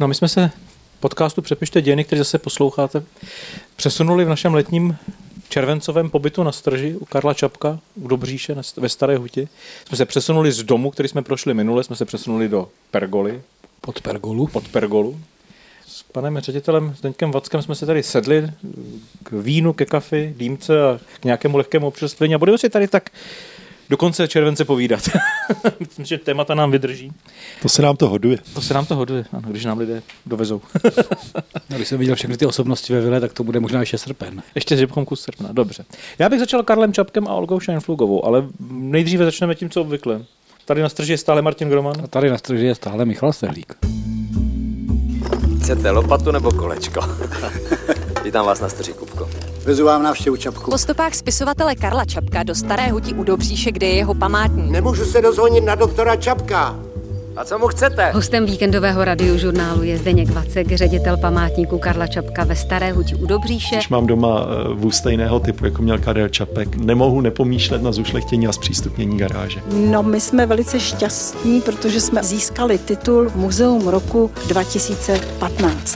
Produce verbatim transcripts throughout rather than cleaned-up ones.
No, my jsme se podcastu Přepište dějiny, který zase posloucháte, přesunuli v našem letním červencovém pobytu na Strži u Karla Čapka u Dobříše ve Staré Huti. Jsme se přesunuli z domu, který jsme prošli minule, jsme se přesunuli do Pergoly. Pod Pergolu. Pod Pergolu. S panem ředitelem Zdeňkem Vackem jsme se tady sedli k vínu, ke kafi, dýmce a k nějakému lehkému občerstvení a budeme si tady tak do konce července povídat. Myslím, že témata nám vydrží. To se nám to hoduje. To se nám to hoduje, ano, když nám lidé dovezou. No, když jsem viděl všechny ty osobnosti ve vile, tak to bude možná ještě srpen. Ještě zjebchom kus srpna, dobře. Já bych začal Karlem Čapkem a Olgou Scheinflugovou, ale nejdříve začneme tím, co obvykle. Tady na Strži je stále Martin Groman. A tady na Strži je stále Michal Stehlík. Chcete lopatu nebo kolečko? Vítám vás na Strži, Kupko. Vezu vám návštěvu Čapku. Po stopách spisovatele Karla Čapka do Staré Huti u Dobříše, kde je jeho památník. Nemůžu se dozvonit na doktora Čapka. A co mu chcete? Hostem víkendového radiožurnálu je Zdeněk Vacek, ředitel památníku Karla Čapka ve Staré Huti u Dobříše. Když mám doma vůz stejného typu, jako měl Karel Čapek, nemohu nepomýšlet na zušlechtění a zpřístupnění garáže. No, my jsme velice šťastní, protože jsme získali titul Muzeum roku dva tisíce patnáct.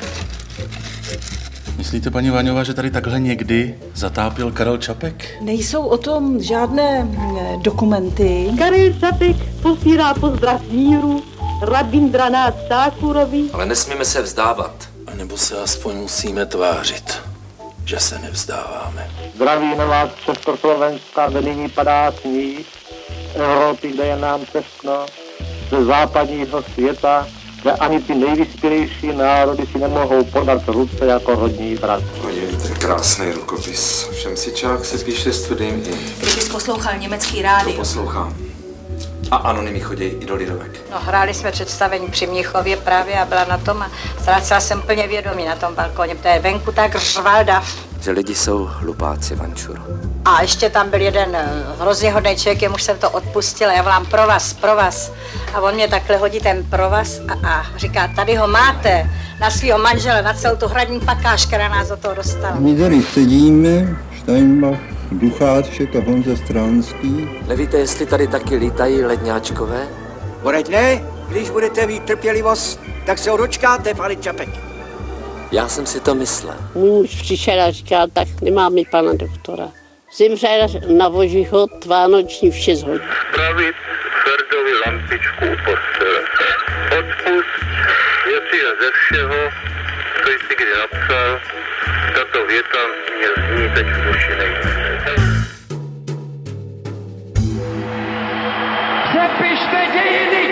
Myslíte, paní Vaňová, že tady takhle někdy zatápěl Karel Čapek? Nejsou o tom žádné dokumenty. Karel Čapek posílá pozdrav míru Rabindranath Thakurovi. Ale nesmíme se vzdávat. A nebo se aspoň musíme tvářit, že se nevzdáváme. Zdraví na vás Československa, kde nyní padá sníh, Evropy, kde je nám teskno, ze západního světa, kde ani ty nejvyspělejší národy si nemohou podat ruce jako rodní brat. Podívejte, krásný rukopis. Všem si čák se píše s tvrdým i. Kdybys poslouchal německý rádio. To poslouchám. A anonymy chodí i do Lidovek. No, hráli jsme představení při Mnichově právě a byla na tom a ztrácela jsem plně vědomí na tom balkóně, protože venku tak řval dav. Že lidi jsou hlupáci, Vančuro. A ještě tam byl jeden hrozně hodný člověk, jemuž jsem to odpustila, já volám pro vás, pro vás. A on mě takhle hodí ten pro vás a, a říká, tady ho máte, na svýho manžele, na celou tu hradní pakáž, která nás do toho dostala. My tady sedíme, Steinbach, Ducháček a Honza Stránský. Nevíte, jestli tady taky lítají ledňáčkové? Boreď ne, když budete mít trpělivost, tak se ho dočkáte, pane Čapek. Já jsem si to myslel. Můj muž přišel a říkal, tak nemáme pana doktora. Zemřel na vožihod vánoční v šest hodin. Spravit Ferdovi lampičku u postele. Odpust, jestli je ze všeho, co jsi kdy napsal, tato věta mě zní teď v duši nejvíce. Přepište dějiny!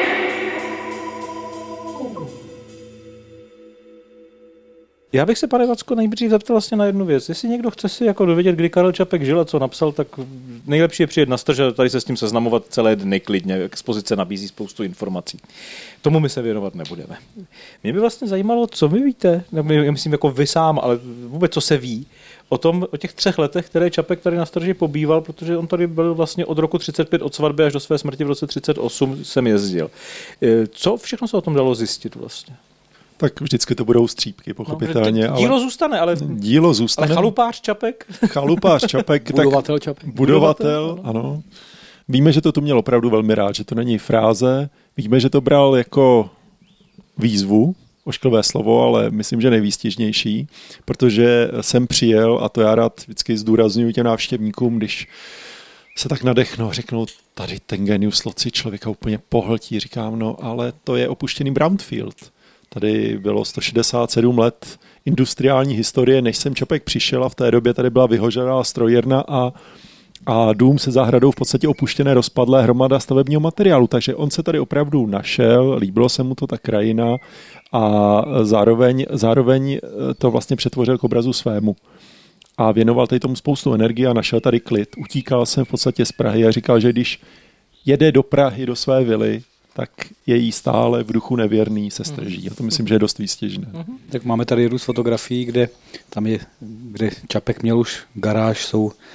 Já bych se, pane Vacko, nejdřív zeptal vlastně na jednu věc. Jestli někdo chce si jako dovědět, kdy Karel Čapek žil a co napsal, tak nejlepší je přijet na Strž a tady se s tím seznamovat celé dny klidně. Expozice nabízí spoustu informací. Tomu my se věnovat nebudeme. Mě by vlastně zajímalo, co vy víte, já myslím jako vy sám, ale vůbec co se ví o tom, o těch třech letech, které Čapek tady na Strži pobýval, protože on tady byl vlastně od roku třicet pět od svatby až do své smrti v roce třicet osm jsem jezdil. Co všechno se o tom dalo zjistit vlastně? Tak vždycky to budou střípky, pochopitelně. No, dílo ale zůstane, ale... Dílo zůstane. Ale chalupář Čapek? Chalupář Čapek. Budovatel Čapek. Budovatel, ano. Víme, že to tu měl opravdu velmi rád, že to není fráze. Víme, že to bral jako výzvu, ošklivé slovo, ale myslím, že nejvýstižnější, protože jsem přijel, a to já rád vždycky zdůraznuju těm návštěvníkům, když se tak nadechnou, řeknou, tady ten genius loci člověka úplně pohltí. Říkám, no ale to je opuštěný brownfield. Tady bylo sto šedesát sedm let industriální historie, než jsem Čapek přišel a v té době tady byla vyhořelá strojírna a, a dům se zahradou v podstatě opuštěné rozpadlé hromada stavebního materiálu. Takže on se tady opravdu našel, líbilo se mu to ta krajina a zároveň, zároveň to vlastně přetvořil k obrazu svému. A věnoval tady tomu spoustu energie a našel tady klid. Utíkal jsem v podstatě z Prahy a říkal, že když jede do Prahy, do své vily, tak je jí stále v duchu nevěrný se Strží. A to myslím, že je dost výstěžné. Tak máme tady růst fotografií, kde tam je, kde Čapek měl už garáž, jsou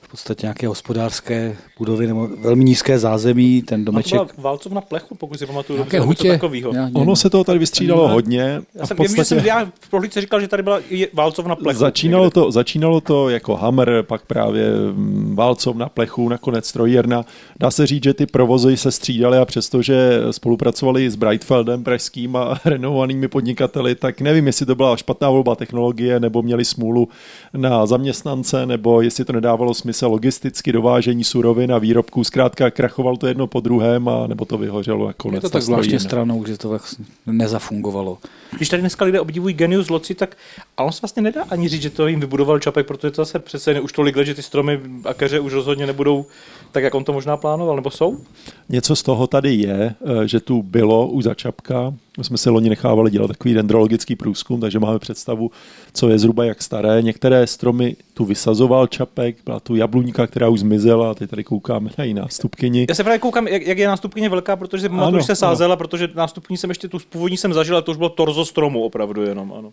v podstatě nějaké hospodářské budovy nebo velmi nízké zázemí, ten domeček. A to byla válcovna plechu, pokud si pamatuju. Nějaké hutě. Ono se toho tady vystřídalo hodně. Já jsem, podstatě... jsem já v prohlídce říkal, že tady byla válcovna plechu. Začínalo to, začínalo to jako Hammer, pak právě válcovna plechu, nakonec strojířna. Dá se říct, že ty provozy se střídaly a přestože spolupracovali s Breitfeldem pražským a renomovanými podnikateli, tak nevím, jestli to byla špatná volba technologie, nebo měli smůlu na zaměstnance, nebo jestli to nedávalo smysl logisticky dovážení surovin a výrobků. Zkrátka krachovalo to jedno po druhém a nebo to vyhořelo. Jako je to tak zvláštně stranou, že to vlastně nezafungovalo. Když tady dneska lidé obdivují genius loci, tak ale on se vlastně nedá ani říct, že to jim vybudoval Čapek, protože to zase přece už tolik let, že ty stromy a keře už rozhodně nebudou tak, jak on to možná plánoval, nebo jsou? Něco z toho tady je, že tu bylo už za Čapka. My jsme se loni nechávali dělat takový dendrologický průzkum, takže máme představu, co je zhruba jak staré. Některé stromy tu vysazoval Čapek, byla tu jabluňka, která už zmizela, a teď tady koukáme na její nástupkyni. Já se právě koukám, jak, jak je nástupkyně velká, protože si pamatuju, že se sázela, ano. Protože nástupkyni jsem ještě tu původní jsem zažil, a to už bylo torzo stromu opravdu jenom, ano.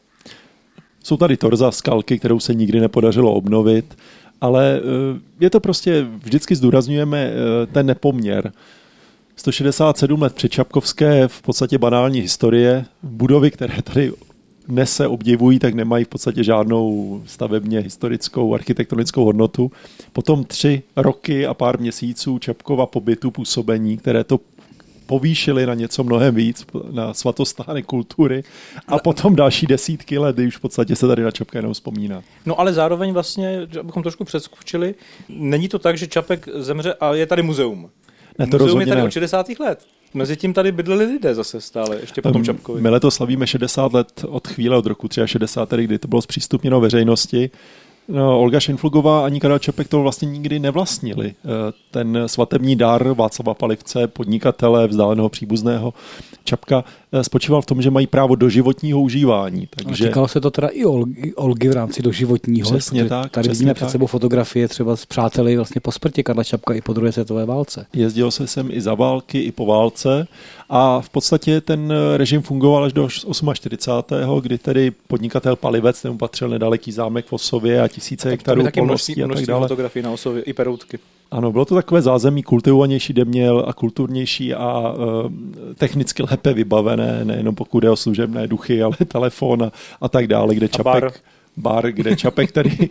Jsou tady torza skalky, kterou se nikdy nepodařilo obnovit, ale je to prostě, vždycky zdůrazňujeme ten nepoměr. sto šedesát sedm let předčapkovské v podstatě banální historie. Budovy, které tady dnes se obdivují, tak nemají v podstatě žádnou stavebně historickou, architektonickou hodnotu. Potom tři roky a pár měsíců Čapkova pobytu, působení, které to povýšili na něco mnohem víc, na svatostány kultury a potom další desítky let, kdy už v podstatě se tady na Čapka jenom vzpomíná. No ale zároveň vlastně, abychom trošku přeskočili, není to tak, že Čapek zemře a je tady muzeum. Ne, to muzeum je tady ne. od šedesátých let. Mezitím tady bydleli lidé zase stále, ještě po tom Čapkovi. My letos slavíme šedesát let od chvíle, od roku šedesát tři, kdy to bylo zpřístupněno veřejnosti. No, Olga Šenflugová ani Karel Čapek to vlastně nikdy nevlastnili. Ten svatební dar Václava Palivce, podnikatele, vzdáleného příbuzného Čapka, spočíval v tom, že mají právo doživotního užívání. Takže... Týkalo se to teda i Olgy, Olgy v rámci doživotního. Přesně tak. Tady přesně vidíme tak. před sebou fotografie třeba s přáteli vlastně po smrti Karla Čapka i po druhé světové válce. Jezdil se sem i za války, i po válce a v podstatě ten režim fungoval až do čtyřicátého osmého kdy tedy podnikatel Palivec, ten patřil nedaleký zámek v Osově a tisíce hektarů polností a tak dále. Fotografií na Osově i peroutky. Ano, bylo to takové zázemí kultivovanější, deměl a kulturnější a e, technicky lépe vybavené, nejenom pokud jde o služebné duchy, ale telefon a, a tak dále, kde Čapek... Bar. bar, kde Čapek tady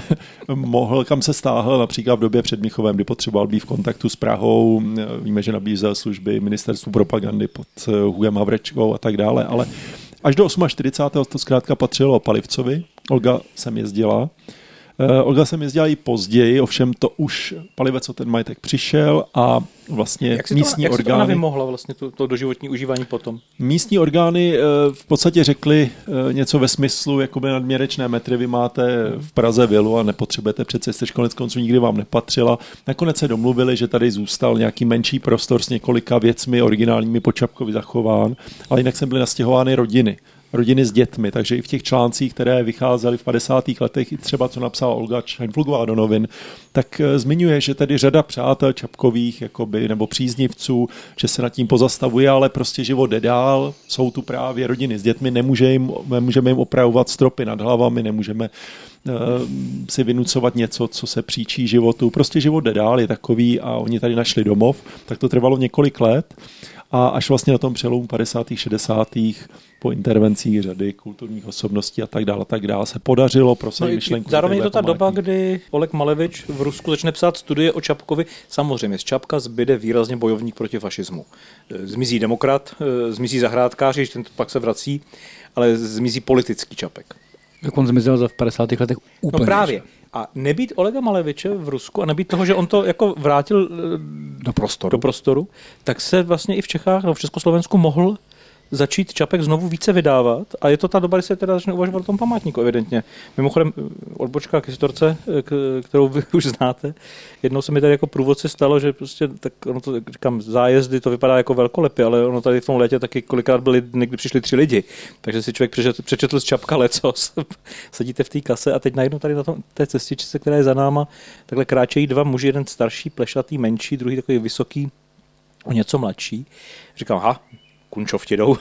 mohl, kam se stáhl například v době před Mnichovem, kdy potřeboval být v kontaktu s Prahou. Víme, že nabízel služby ministerstvu propagandy pod Hugem Havrečkou a tak dále, ale až do čtyřicátého osmého to zkrátka patřilo Palivcovi. Olga sem jezdila. Olga sem jezdila i později, ovšem to už Palivec o ten majetek přišel a vlastně jak místní to, jak orgány... Jak si to vymohla vlastně to, to doživotní užívání potom? Místní orgány v podstatě řekly něco ve smyslu, jakoby nadměrečné metry vy máte v Praze vilu a nepotřebujete přece, jste konec konců nikdy vám nepatřila. Nakonec se domluvili, že tady zůstal nějaký menší prostor s několika věcmi originálními po Čapkovi zachován, ale jinak sem byly nastěhovány rodiny. rodiny s dětmi, takže i v těch článcích, které vycházely v padesátých letech, i třeba co napsala Olga Šenflugová do novin, tak zmiňuje, že tedy řada přátel Čapkových jakoby, nebo příznivců, že se nad tím pozastavuje, ale prostě život jde dál, jsou tu právě rodiny s dětmi, nemůže jim, nemůžeme jim opravovat stropy nad hlavami, nemůžeme uh, si vynucovat něco, co se příčí životu. Prostě život jde dál, je takový a oni tady našli domov, tak to trvalo několik let. A až vlastně na tom přelomu padesátých šedesátých po intervencích řady kulturních osobností a tak dále, a tak dále se podařilo prosadit no myšlenku. Zároveň je to ta doba, kdy Oleg Malevič v Rusku začne psát studie o Čapkovi. Samozřejmě z Čapka zbyde výrazně bojovník proti fašismu. Zmizí demokrat, zmizí zahrádkáři, ten pak se vrací, ale zmizí politický Čapek. Jak on zmizel v padesátých letech úplně. No právě. A nebýt Olega Maleviče v Rusku a nebýt toho, že on to jako vrátil do prostoru, do prostoru tak se vlastně i v Čechách nebo v Československu mohl začít Čapek znovu více vydávat a je to ta doba, kdy se teda začne uvažovat o tom památníku, evidentně. Mimochodem, odbočka k historce, kterou vy už znáte, jednou se mi tady jako průvodci stalo, že prostě, tak ono to, říkám, zájezdy, to vypadá jako velkolepy, ale ono tady v tom létě taky kolikrát byli, někdy přišli tři lidi, takže si člověk přečetl, přečetl z Čapka lecos, sedíte v té kase a teď najednou tady na tom, té cestičce, která je za náma, takhle kráčejí dva muži, jeden starší, plešatý, menší, druhý takový vysoký, o něco mladší. Říkám, aha, Kunčovti jdou.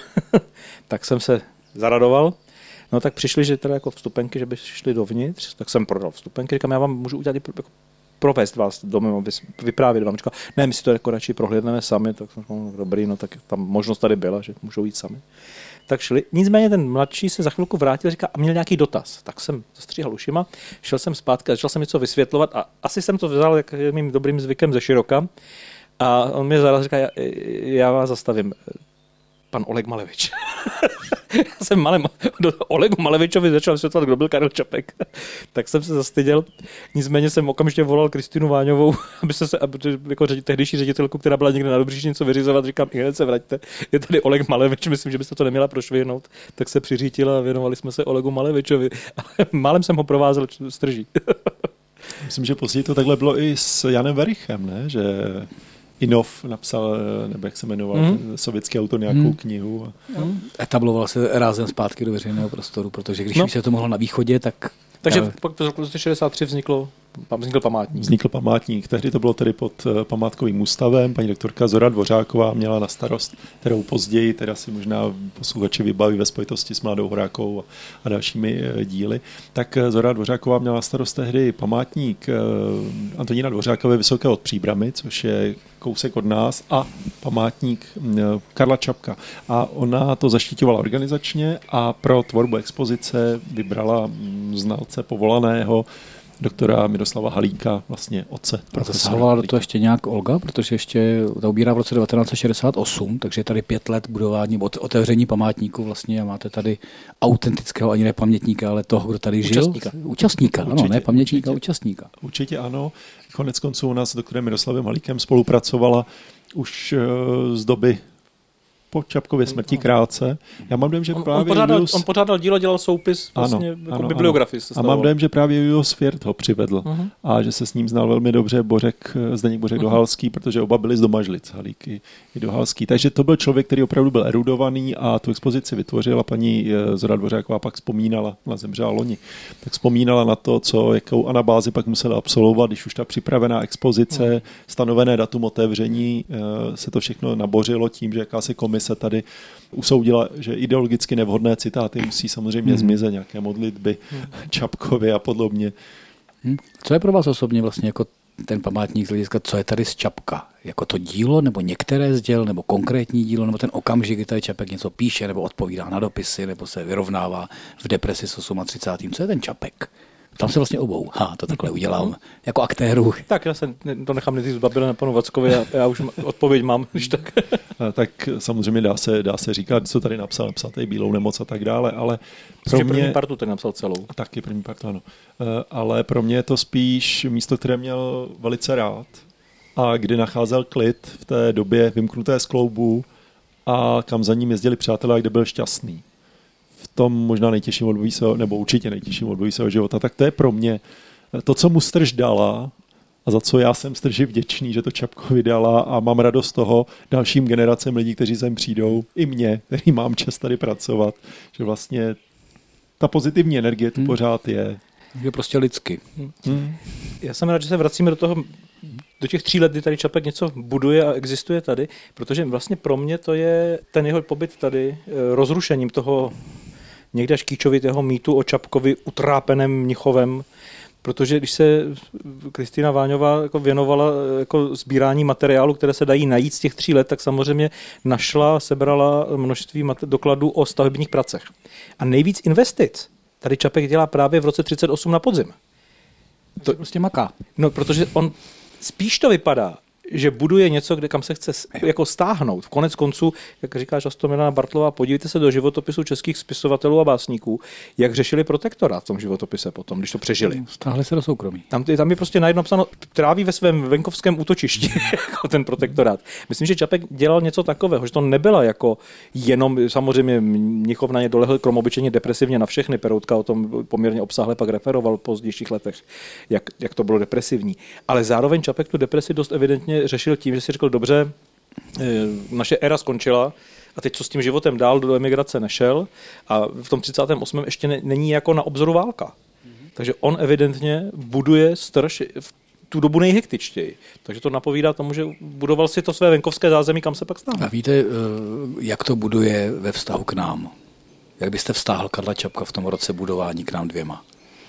Tak jsem se zaradoval. No tak přišli, že teda jako vstupenky, že by šli dovnitř, tak jsem prodal vstupenky. Říkám, já vám můžu udělat jako provést vás domů, vyprávět vám. Říkal, ne, my si to jako radši prohlédneme sami, tak jsem říkal, dobrý, no tak tam možnost tady byla, že můžou jít sami. Tak šli. Nicméně ten mladší se za chvilku vrátil a říká, a měl nějaký dotaz. Tak jsem zastříhal ušima, šel jsem zpátky a začal jsem něco vysvětlovat a asi jsem to vzal jak mým dobrým zvykem ze široka. A on mi zaraz říká, já, já vás zastavím. Pan Oleg Malevič. Já jsem malem, do Olegu Malevičovi začal vysvětlovat, kdo byl Karel Čapek. Tak jsem se zastyděl. Nicméně jsem okamžitě volal Kristýnu Váňovou, aby se, se aby, jako ředi, tehdejší ředitelku, která byla někde na Dobříši něco vyřizovat, říkám, i hned se vraťte. Je tady Oleg Malevič, myslím, že byste to neměla prošvihnout. Tak se přiřítila a věnovali jsme se Olegu Malevičovi. Ale málem jsem ho provázel strží. Myslím, že později to takhle bylo i s Janem Verichem, ne? Že Inov napsal, nebo jak se jmenoval, mm. ten sovětský autor nějakou mm. knihu. A... Mm. Etabloval se rázem zpátky do veřejného prostoru, protože když no. už se to mohlo na východě, tak... Takže v roku šedesát tři vzniklo, vznikl památník. Vznikl památník. Tehdy to bylo tedy pod památkovým ústavem. Paní doktorka Zora Dvořáková měla na starost, kterou později, teda si možná posluchači vybaví ve spojitosti s Mladou Horákovou a dalšími díly. Tak Zora Dvořáková měla na starost tehdy památník Antonína Dvořákové Vysoké od Příbramy, což je kousek od nás, a památník Karla Čapka. A ona to zaštiťovala organizačně a pro tvorbu expozice vybrala znalce povolaného doktora Miroslava Halíka, vlastně otce. Zasahovala do toho ještě nějak Olga, protože ještě ta ubírá v roce devatenáct set šedesát osm, takže je tady pět let budování, otevření památníku vlastně a máte tady autentického, ani ne pamětníka, ale toho, kdo tady žil. Účastníka. Účastníka, určitě, ano, ne pamětníka, určitě, účastníka. Určitě ano. Konec konců u nás s doktorem Miroslavem Halíkem spolupracovala už z doby po Čapkově smrti krátce. Já mám dojem, že on, právě on, pořádal, Julius... on pořádal dílo, dělal soupis, vlastně ano, jako ano, bibliografii. A mám dojem, že právě Julius Fvěrt ho přivedl uh-huh. a že se s ním znal velmi dobře Bořek, Zdeněk Bořek uh-huh. Dohalský, protože oba byli z Domažlic, Halík i, i Dohalský. Takže to byl člověk, který opravdu byl erudovaný a tu expozici vytvořil a paní Zora Dvořáková pak vzpomínala, ona zemřela loni, tak vzpomínala na to, co, jakou anabázi pak musela absolvovat, když už ta připravená expozice, uh-huh. stanovené datum otevření, se to všechno nabořilo tím, že jakási komise tady usoudila, že ideologicky nevhodné citáty musí samozřejmě hmm. zmizet, nějaké modlitby hmm. Čapkovi a podobně. Hmm. Co je pro vás osobně vlastně jako ten památník z hlediska, co je tady z Čapka? Jako to dílo, nebo některé z děl, nebo konkrétní dílo, nebo ten okamžik, kdy tady Čapek něco píše, nebo odpovídá na dopisy, nebo se vyrovnává v depresi s třicátým osmým Co je ten Čapek? Tam se vlastně obou. Ha, to takhle udělám. Jako aktéru. Tak já se to nechám nejdřív zbabile na panu Vackovi a já už odpověď mám. Když tak. tak samozřejmě dá se, dá se říkat, co tady napsal, napsal tady Bílou nemoc a tak dále, ale pro mě... první partu tady napsal celou. Taky první partu, ano. Ale pro mě je to spíš místo, které měl velice rád a kdy nacházel klid v té době vymknuté z kloubu a kam za ním jezdili přátelé, kde byl šťastný. V tom možná nejtěžším odboji svého, nebo určitě nejtěžším odboji svého života, tak to je pro mě to, co mu strž dala a za co já jsem strži vděčný, že to Čapkovi dala a mám radost toho dalším generacem lidí, kteří sem přijdou, i mě, který mám čas tady pracovat, že vlastně ta pozitivní energie tu hmm. pořád je. Je prostě lidsky. Hmm. Já jsem rád, že se vracíme do toho, do těch tří let, kdy tady Čapek něco buduje a existuje tady, protože vlastně pro mě to je ten jeho pobyt tady rozrušením toho někde až kýčovitého mýtu o Čapkovi utrápeném Mnichovem, protože když se Kristýna Váňová jako věnovala jako sbírání materiálu, které se dají najít z těch tří let, tak samozřejmě našla, sebrala množství dokladů o stavebních pracech. A nejvíc investic tady Čapek dělá právě v roce třicet osm na podzim. To prostě maká. No, protože on spíš to vypadá, že buduje něco, kde kam se chce jako stáhnout. V konec konců, jak říká často Milana Bartlová, podívejte se do životopisu českých spisovatelů a básníků, jak řešili protektorát v tom životopise potom, když to přežili. Stáhli se do soukromí. Tam, tam je prostě najednou napsáno, tráví ve svém venkovském útočišti jako ten protektorát. Myslím, že Čapek dělal něco takového, že to nebyla jako jenom, samozřejmě Mnichov na ně dolehl krom obyčejně depresivně na všechny, Peroutka o tom poměrně obsáhle pak referoval v pozdějších letech, jak, jak to bylo depresivní. Ale zároveň Čapek tu depresi dost evidentně řešil tím, že si řekl, dobře, naše éra skončila a teď co s tím životem dál, do emigrace nešel a v tom třicátém osmém ještě ne, není jako na obzoru válka. Mm-hmm. Takže on evidentně buduje strž v tu dobu nejhektičtěji. Takže to napovídá tomu, že budoval si to své venkovské zázemí, kam se pak stál. A víte, jak to buduje ve vztahu k nám? Jak byste vztáhl Karla Čapka v tom roce budování k nám dvěma?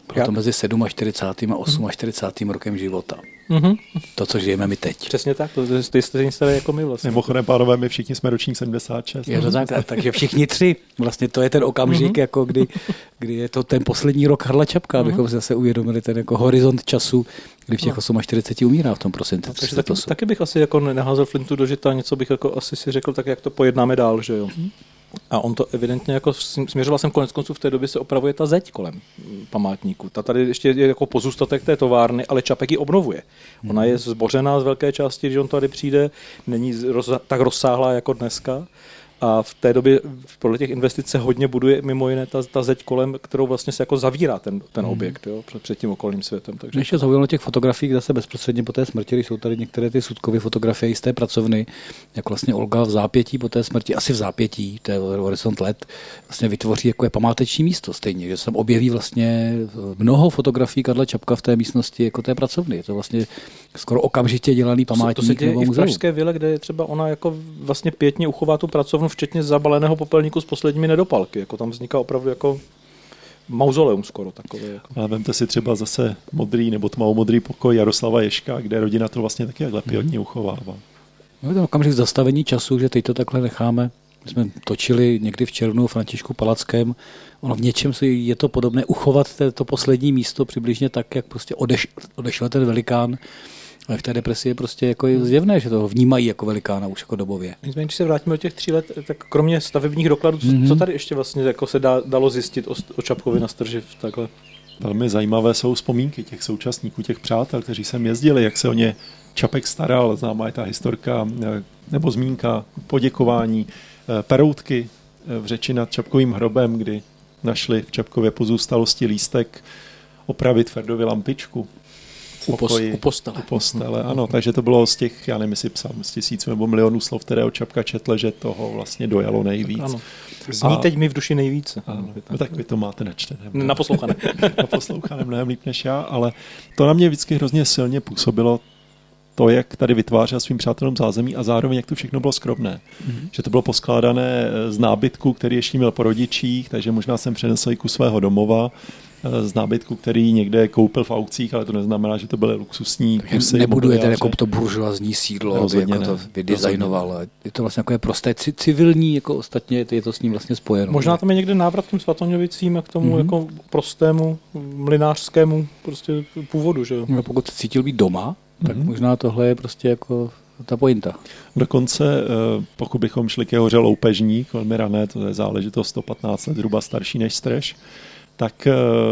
Bylo to mezi čtyřicátým sedmým a čtyřicátým osmým rokem života. Mm-hmm. To, co žijeme my teď. Přesně tak, to je stejně staré jako my vlastně. Mimochodem, pánové, my všichni jsme ročník sedmdesát šest. Je to tak, takže všichni tři. Vlastně to je ten okamžik, mm-hmm. jako kdy, kdy je to ten poslední rok Karla Čapka, abychom mm-hmm. si zase uvědomili ten jako horizont času, kdy v těch no. čtyřiceti osmi umírá v tom prosinci. No, taky, taky bych asi jako neházel flintu do žita, něco bych jako asi si řekl, tak jak to pojednáme dál, že jo. Mm-hmm. A on to evidentně jako směřoval jsem konec konců v té době se opravuje ta zeď kolem památníku. Ta tady ještě je jako pozůstatek té továrny, ale Čapek ji obnovuje. Ona je zbořená z velké části, když on tady přijde, není roz, tak rozsáhlá jako dneska. A v té době podle těch investic se hodně buduje mimo jiné ta, ta zeď kolem, kterou vlastně se jako zavírá ten, ten hmm. objekt, jo, před, před tím okolním světem. Takže ještě zaujalo těch fotografií, kde se bezprostředně po té smrti, když jsou tady některé ty sudkové fotografie z té pracovny, jak vlastně Olga v zápětí po té smrti, asi v zápětí, to je horizont let, vlastně vytvoří jako je památeční místo stejně, že se tam objeví vlastně mnoho fotografií Karla Čapka v té místnosti jako té pracovny. Je to vlastně skoro okamžitě dělaný památník. To se, to se děje i v Pražské vile, kde je třeba ona jako vlastně pěkně uchová tu pracovnu, včetně zabaleného popelníku s posledními nedopalky. Jako tam vzniká opravdu jako mauzoleum skoro takové. Jako. Ale vemte si třeba zase modrý nebo tmavomodrý pokoj Jaroslava Ježka, kde rodina to vlastně taky takhle pilotně uchovává. No, ten okamžik zastavení času, že teď to takhle necháme. My jsme točili někdy v červnu Františku Palackém. Ono v něčem je to podobné uchovat to poslední místo přibližně tak, jak prostě odeš, odešel ten velikán. Ale v té depresi je prostě jako zjevné, že to vnímají jako velikána už jako dobově. Nicméně, když se vrátíme do těch tří let, tak kromě stavebních dokladů, mm-hmm. co tady ještě vlastně jako se dá, dalo zjistit o, o Čapkovi na Strži takhle? Velmi zajímavé jsou vzpomínky těch současníků, těch přátel, kteří sem jezdili, jak se o ně Čapek staral, známá je ta historka nebo zmínka, poděkování, peroutky v řeči nad Čapkovým hrobem, kdy našli v Čapkově pozůstalosti lístek opravit Ferdovi lampičku. U, post, u postele. U postele, ano, takže to bylo z těch, já nevím, jestli psal z tisíců nebo milionů slov, které od Čapka četl, že toho vlastně dojalo nejvíc. Tak ano. Zní a, teď mi v duši nejvíce. Ano, no, tak vy to máte načtené. Naposlouchané. Naposlouchané mnohem líp než já, ale to na mě vždycky hrozně silně působilo to, jak tady vytvářel svým přátelům zázemí a zároveň, jak to všechno bylo skromné. Mm-hmm. Že to bylo poskládané z nábytku, který ještě měl po rodičích, takže možná jsem přenesl i kus svého domova, z nábytku, který někde koupil v aukcích, ale to neznamená, že to byly luxusní kusy. Nebudujete jako to buržoazní sídlo, aby jako to vydizajnoval. Je to vlastně jako je prosté civilní, jako ostatně je to s ním vlastně spojeno. Možná tam je někde návrat k těm Svatoňovicím a k tomu mm-hmm. jako prostému mlynářskému prostě původu. Že? No, pokud se cítil být doma, tak mm-hmm. možná tohle je prostě jako ta pointa. Dokonce, pokud bychom šli ke hoře Loupežník, velmi rané, to je záležitost sto patnáct let, zhruba starší než Strž, tak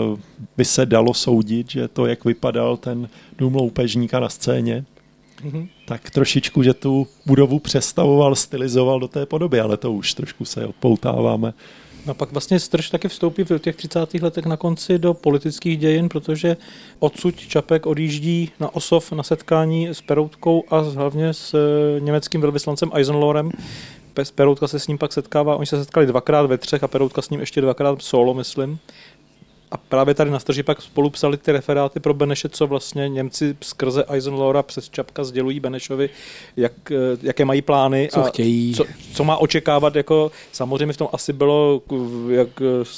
by se dalo soudit, že to, jak vypadal ten dům Loupežníka na scéně, mm-hmm. tak trošičku, že tu budovu přestavoval, stylizoval do té podoby, ale to už trošku se odpoutáváme. No pak vlastně Strž taky vstoupí v těch třicátých letech na konci do politických dějin, protože odsud Čapek odjíždí na Osov na setkání s Peroutkou a hlavně s německým velvyslancem Eisenlohrem. Peroutka se s ním pak setkává, oni se setkali dvakrát ve třech a Peroutka s ním ještě dvakrát solo, myslím. A právě tady na Strži pak spolu psali ty referáty pro Beneše, co vlastně Němci skrze Eisenlohra přes Čapka sdělují Benešovi, jak, jaké mají plány co a chtějí. Co, co má očekávat. Jako, samozřejmě v tom asi bylo, jak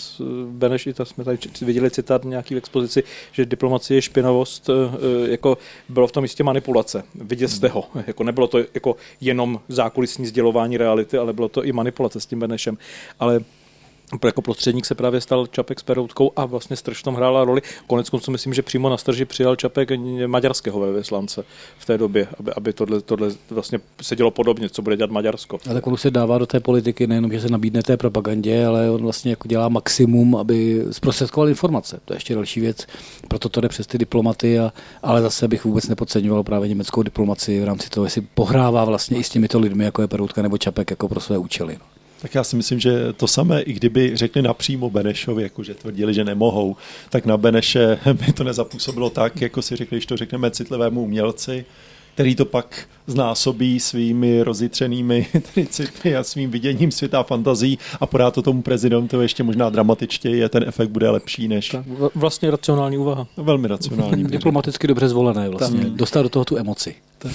Beneš, to jsme tady viděli citát nějaký v expozici, že diplomacie je špinavost, jako bylo v tom jistě manipulace. Vidět jste ho. Jako nebylo to jako jenom zákulisní sdělování reality, ale bylo to i manipulace s tím Benešem. Ale jako prostředník se právě stal Čapek s Peroutkou a vlastně Strž tam hrála roli. Konec konců myslím, že přímo na Strži přijal Čapek maďarského velvyslance v té době, aby, aby tohle, tohle vlastně se dělo podobně, co bude dělat Maďarsko. A tak on se dává do té politiky nejenom, že se nabídne té propagandě, ale on vlastně jako dělá maximum, aby zprostředkoval informace. To je ještě další věc, proto to jde přes ty diplomaty, a, ale zase bych vůbec nepodceňoval právě německou diplomacii v rámci toho, jestli pohrává vlastně i s těmito lidmi, jako je Peroutka nebo Čapek, jako pro své účely. No. Tak já si myslím, že to samé, i kdyby řekli napřímo Benešovi, jakože tvrdili, že nemohou, tak na Beneše by to nezapůsobilo tak, jako si řekli, když to řekneme citlivému umělci, který to pak znásobí svými rozjitřenými city a svým viděním světa a fantazí a podá to tomu prezidentovi ještě možná dramatičtěji a ten efekt bude lepší než... Tak, vlastně racionální úvaha. Velmi racionální. Diplomaticky dobře zvolené vlastně. Tak. Dostat do toho tu emoci. Tak.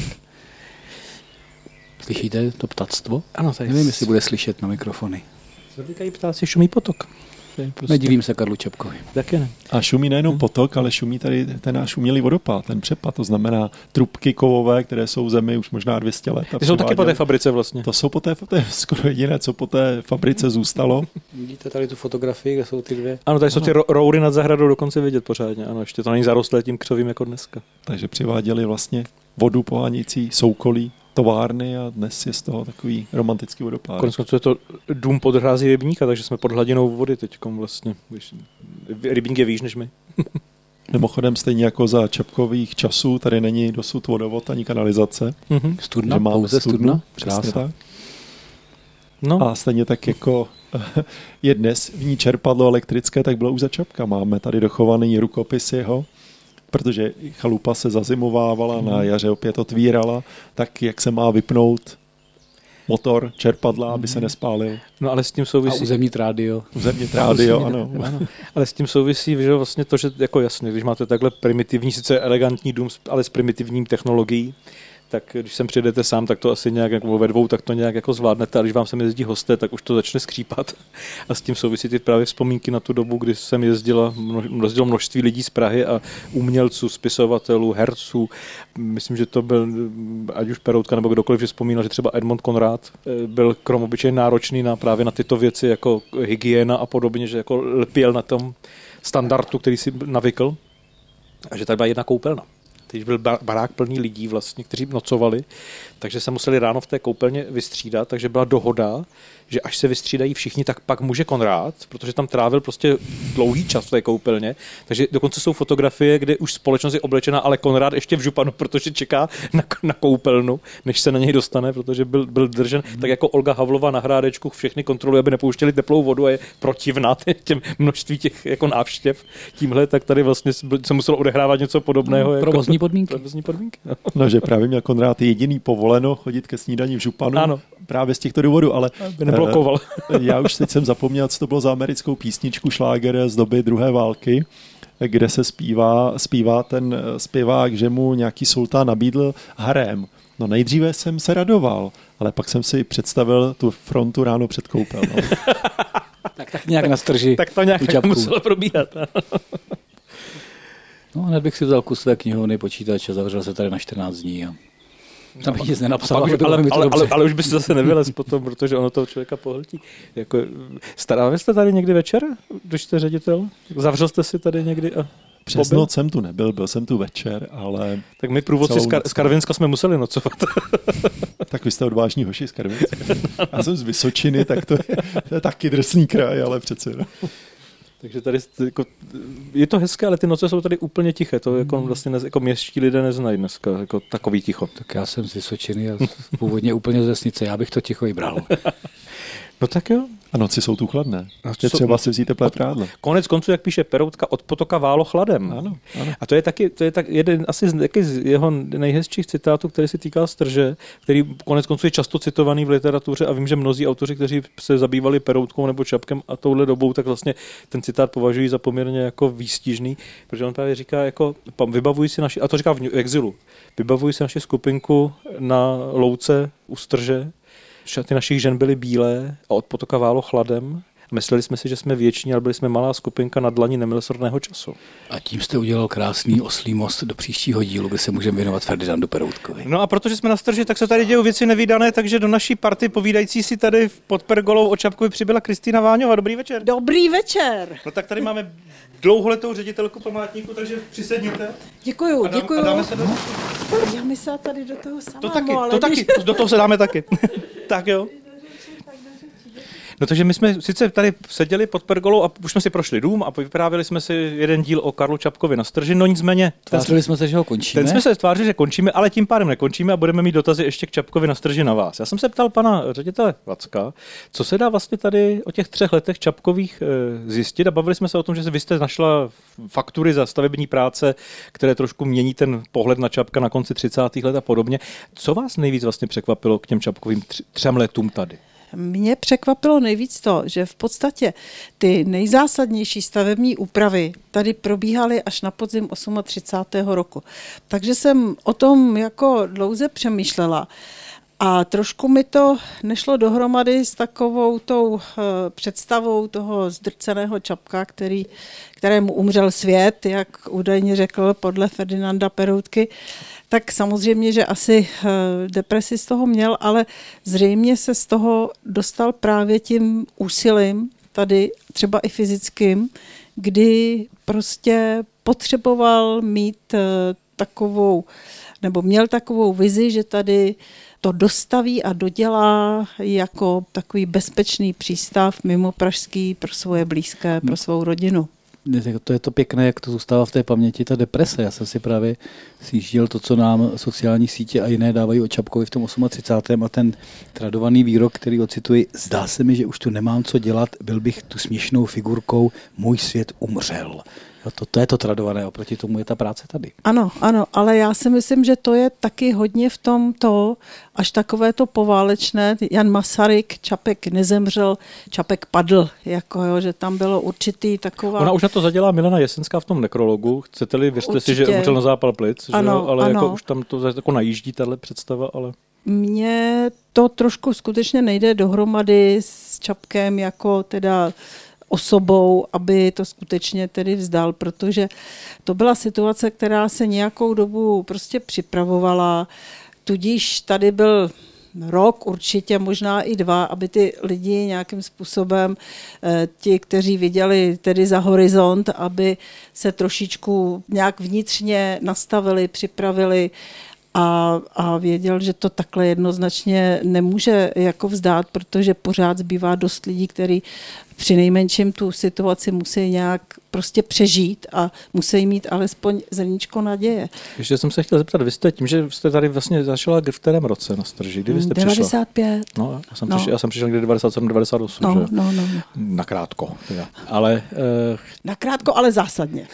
Slyšíte to ptactvo? Ano, tady. Nevím, jestli bude slyšet na mikrofony. Zvrlikají ptáci, šumí potok. Prostě... Nedivím se Karlu Čapkovi. Taky ne. A šumí nejenom potok, ale šumí tady ten náš umělý vodopád, ten přepad, to znamená trubky kovové, které jsou v zemi už možná dvě stě let. Ty jsou taky po té fabrice vlastně. To jsou po té, to je skoro jediné, co po té fabrice zůstalo. Vidíte tady tu fotografii, kde jsou ty dvě? Ano, tady jsou ty ro- roury nad zahradou dokonce vidět pořádně. Ano, ještě to není zarostlé tím křovím jako dneska. Takže přiváděli vlastně vodu pohánějící soukolí, továrny a dnes je z toho takový romantický vodopád. Konec konců je to dům pod hrází rybníka, takže jsme pod hladinou vody teďkom vlastně. Rybník je výš než my. Mimochodem stejně jako za Čapkových časů, tady není dosud vodovod ani kanalizace. Mm-hmm. Studna, pouze studna. Přesně tak. No. A stejně tak jako je dnes v ní čerpadlo elektrické, tak bylo už za Čapka. Máme tady dochovaný rukopis jeho, protože chalupa se zazimovávala, na jaře opět otvírala, tak jak se má vypnout motor čerpadla, aby se nespálil. No ale s tím souvisí... A uzemní rádio. Uzemní rádio, ano. ano. Ale s tím souvisí, že vlastně to, že jako jasně, když máte takhle primitivní, sice elegantní dům, ale s primitivním technologií, tak když sem přijdete sám, tak to asi nějak jako ve dvou, tak to nějak jako zvládnete, a když vám sem jezdí hosté, tak už to začne skřípat. A s tím souvisí ty právě vzpomínky na tu dobu, kdy jsem jezdila, jezdilo množství lidí z Prahy a umělců, spisovatelů, herců. Myslím, že to byl, ať už Peroutka nebo kdokoliv, že vzpomínal, že třeba Edmond Konrád byl krom obyčejně náročný na právě na tyto věci, jako hygiena a podobně, že jako lpěl na tom standardu, který si navykl. A že tady byla jedna koupelna. Když byl barák plný lidí vlastně, kteří nocovali, takže se museli ráno v té koupelně vystřídat, takže byla dohoda, že až se vystřídají všichni, tak pak může Konrád, protože tam trávil prostě dlouhý čas v té koupelně, takže dokonce jsou fotografie, kde už společnost je oblečená, ale Konrád ještě v županu, protože čeká na, na koupelnu, než se na něj dostane, protože byl, byl držen, hmm. tak jako Olga Havlová na Hrádečku všechny kontrolují, aby nepouštěli teplou vodu a je protivná těm množství těch jako návštěv tímhle, tak tady vlastně se muselo odehrávat něco podobného. Hmm, jako provozní podmínky. Provozní podmínky. No. no, že právě měl Konrád jediný povoleno chodit ke snídani v županu. Ano. Právě z těchto důvodů, ale neblokoval. Já už teď jsem zapomněl, co to bylo za americkou písničku šláger z doby druhé války, kde se zpívá, zpívá ten zpěvák, že mu nějaký sultán nabídl harém. No nejdříve jsem se radoval, ale pak jsem si představil tu frontu ráno před koupelnou. tak, tak nějak na strži. Tak to nějak muselo probíhat. No hned bych si vzal kus své knihovny, počítač a zavřel se tady na čtrnáct dní. A... Tam bych nic nenapsal, ale, ale, ale, ale, ale už by se zase nevylez potom, protože ono toho člověka pohltí. Jako, starávali jste tady někdy večer, když jste ředitel? Zavřel jste si tady někdy a přes noc jsem tu nebyl, byl jsem tu večer, ale... Tak my průvodci z, Kar- z Karvinska jsme museli nocovat. Tak vy jste odvážní hoši z Karvinska. Já jsem z Vysočiny, tak to je, to je taky drsný kraj, ale přece. No. Takže tady jako, je to hezké, ale ty noce jsou tady úplně tiché. To jako vlastně ne, jako městští lidé neznají dneska, jako takový ticho. Tak já jsem z Vysočiny a původně úplně z vesnice, já bych to ticho i bral. No tak jo. A noci jsou tu chladné. Je třeba si vzít teplé prádlo. Konec konců, jak píše Peroutka, od potoka válo chladem. Ano, ano. A to je taky, to je tak jeden asi z, z jeho nejhezčích citátů, který se týká strže, který konec konců je často citovaný v literatuře a vím, že mnozí autoři, kteří se zabývali Peroutkou nebo Čapkem a touhle dobou, tak vlastně ten citát považují za poměrně jako výstižný, protože on právě říká, jako vybavuj si naši, a to říká v exilu, vybavuj si naši skupinku na louce u strže. Šaty našich žen byly bílé a od potoka válo chladem. Mysleli jsme si, že jsme věční, ale byli jsme malá skupinka na dlani nemilosrdného času. A tím jste udělal krásný oslý most do příštího dílu, kde se můžeme věnovat Ferdinandu Peroutkovi. No a protože jsme na strži, tak se tady dějou věci nevídané, takže do naší party povídající si tady pod pergolou o Čapkovi přibyla Kristýna Váňová. Dobrý večer. Dobrý večer. No tak tady máme dlouholetou ředitelku památníku, takže přisedněte. Děkuju, a dám, děkuju. A dáme se do... Já my se tady do toho sama, To taky, ale to taky, do toho se dáme taky. Tak jo. No takže my jsme sice tady seděli pod pergolou a už jsme si prošli dům a vyprávěli jsme si jeden díl o Karlu Čapkovi na strži, no nicméně... Tvářili jsme se, že ho končíme. Ten jsme se tvářili, že končíme, ale tím pádem nekončíme a budeme mít dotazy ještě k Čapkovi na strži na vás. Já jsem se ptal pana ředitele Vacka, co se dá vlastně tady o těch třech letech Čapkových zjistit a bavili jsme se o tom, že vy jste našla faktury za stavební práce, které trošku mění ten pohled na Čapka na konci třicátých let a podobně. Co vás nejvíc vlastně překvapilo k těm Čapkovým třem letům tady? Mě překvapilo nejvíc to, že v podstatě ty nejzásadnější stavební úpravy tady probíhaly až na podzim třicátého osmého roku. Takže jsem o tom jako dlouze přemýšlela A trošku mi to nešlo dohromady s takovou tou uh, představou toho zdrceného Čapka, který, kterému umřel svět, jak údajně řekl podle Ferdinanda Peroutky. Tak samozřejmě, že asi uh, depresi z toho měl, ale zřejmě se z toho dostal právě tím úsilím, tady třeba i fyzickým, kdy prostě potřeboval mít uh, takovou, nebo měl takovou vizi, že tady to dostaví a dodělá jako takový bezpečný přístav mimo pražský pro svoje blízké, pro svou rodinu. To je to pěkné, jak to zůstává v té paměti, ta deprese. Já jsem si právě sjížděl to, co nám sociální sítě a jiné dávají o Čapkovi v tom třicátém osmém a ten tradovaný výrok, který ocituji, zdá se mi, že už tu nemám co dělat, byl bych tu směšnou figurkou, můj svět umřel. Jo, to, to je to tradované, oproti tomu je ta práce tady. Ano, ano, ale já si myslím, že to je taky hodně v tom to, až takové to poválečné, Jan Masaryk, Čapek nezemřel, Čapek padl, jako jo, že tam bylo určitý taková... Ona už na to zadělá Milena Jesenská v tom nekrologu, chcete-li, věřte Určitě. si, že umřel na zápal plic, ano, že jo? Ale ano. Jako už tam to jako najíždí tahle představa, ale... Mně to trošku skutečně nejde dohromady s Čapkem jako teda osobou, aby to skutečně tedy vzdal, protože to byla situace, která se nějakou dobu prostě připravovala, tudíž tady byl rok, určitě možná i dva, aby ty lidi nějakým způsobem, ti, kteří viděli tedy za horizont, aby se trošičku nějak vnitřně nastavili, připravili a, a věděl, že to takhle jednoznačně nemůže jako vzdát, protože pořád zbývá dost lidí, kteří při nejmenším tu situaci musí nějak prostě přežít a musí mít alespoň zrníčko naděje. Ještě jsem se chtěl zeptat, vy jste tím, že jste tady vlastně zašla v kterém roce na Strži? Kdy jste devadesát pět. Přišla? No, já jsem, no. Přišel, já jsem přišel někdy devadesát sedm devadesát osm, no, že? No, no, no. Nakrátko. Teda. Ale... Uh... Nakrátko, ale zásadně.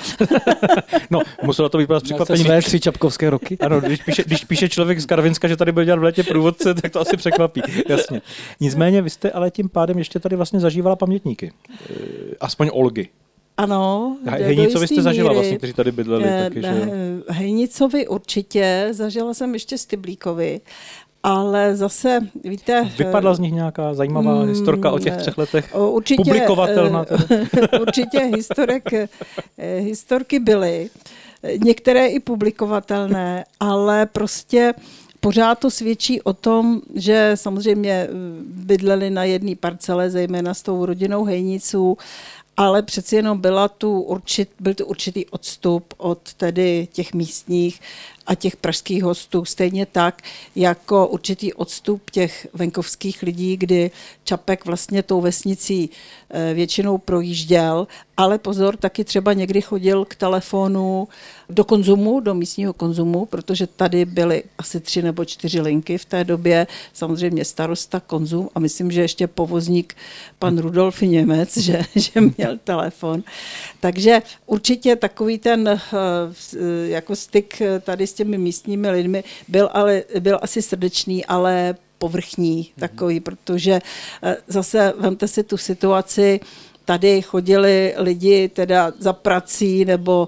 No, muselo to být pro vás překvapení. Své tři čapkovské roky? Ano, když píše, když píše člověk z Karvinska, že tady byl dělat v létě průvodce, tak to asi překvapí. Jasně. Nicméně vy jste ale tím pádem ještě tady vlastně zažívala pamětníky. Aspoň Olgy. Ano. Hejnicovi jste zažila vlastně, kteří tady bydleli. Ne, taky, ne, že... Hejnicovi určitě, zažila jsem ještě Styblíkovi, ale zase, víte... Vypadla z nich nějaká zajímavá mm, historka o těch třech letech? Určitě, publikovatelná? Určitě historek, historky byly, některé i publikovatelné, ale prostě... Pořád to svědčí o tom, že samozřejmě bydleli na jedné parcele, zejména s tou rodinou Hejniců, ale přeci jenom byla tu určit, byl tu určitý odstup od tedy těch místních a těch pražských hostů, stejně tak jako určitý odstup těch venkovských lidí, kdy Čapek vlastně tou vesnicí většinou projížděl, ale pozor, taky třeba někdy chodil k telefonu do konzumu, do místního konzumu, protože tady byly asi tři nebo čtyři linky v té době, samozřejmě starosta, konzum a myslím, že ještě povozník pan Rudolf Němec, že, že měl telefon. Takže určitě takový ten jako styk tady s těmi místními lidmi byl, ale, byl asi srdečný, ale povrchní takový, protože zase vemte si tu situaci, tady chodili lidi teda za prací nebo